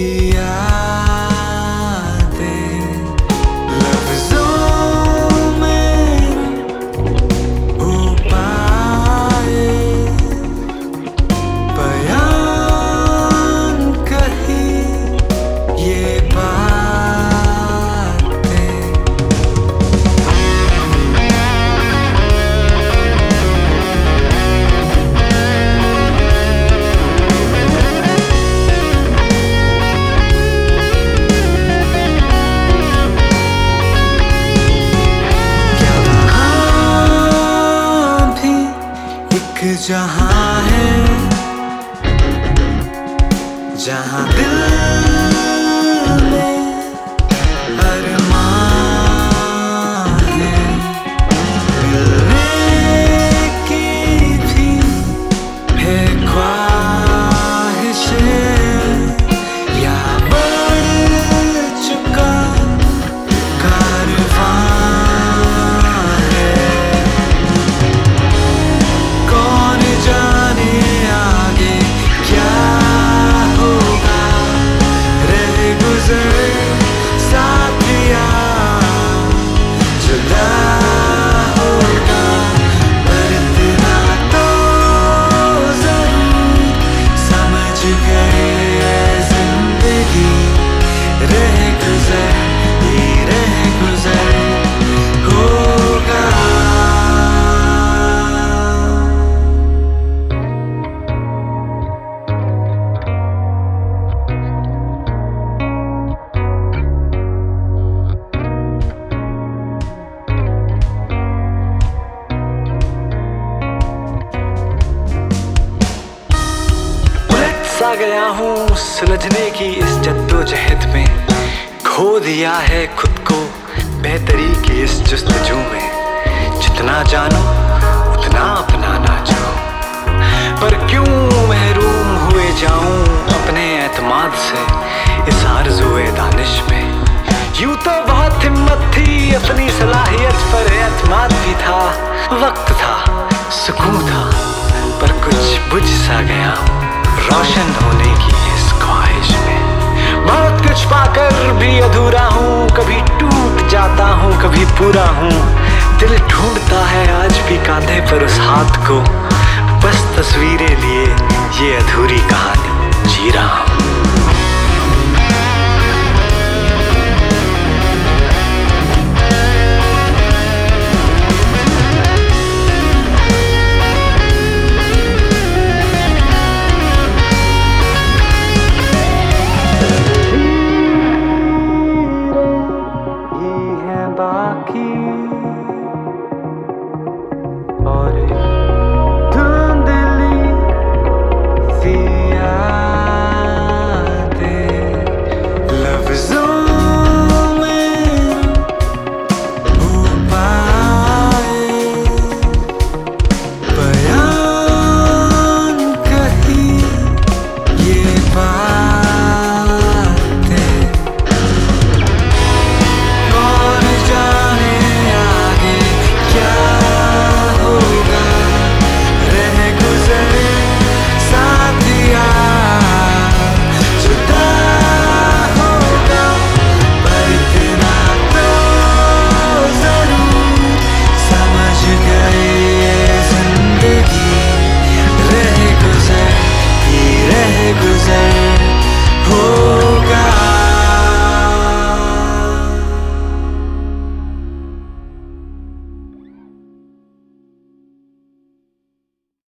जहां है जहां दिल में अरमान है, मिलने की भी है ख्वाहिशें, या बढ़ चुका कारवां है। कौन जाने आगे क्या होगा, रह गुजर साथिया जुदा होगा, पर इतना तो जरूर समझ गए जिंदगी रह गुजर ही रह गुजर होगा। सा गया हूँ सुलझने की इस जद्दोजहद में, खो दिया है खुद को बेहतरी की इस जुस्तजू में। जितना जानो उतना अपना ना चाहूं, पर क्यों महरूम हुए जाऊं अपने एतमाद से इस आरज़ूए दानिश में। यूं तो बहुत हिम्मत थी, अपनी सलाहियत पर एतमाद भी था, वक्त था, सुकून था, पर कुछ बुझ सा गया रोशन होने की इस ख्वाहिश में। बहुत कुछ पाकर भी अधूरा हूँ, कभी टूट जाता हूँ कभी पूरा हूँ। दिल ढूंढता है आज भी कांधे पर उस हाथ को, बस तस्वीरें लिए ये अधूरी कहानी जी रहा हूँ।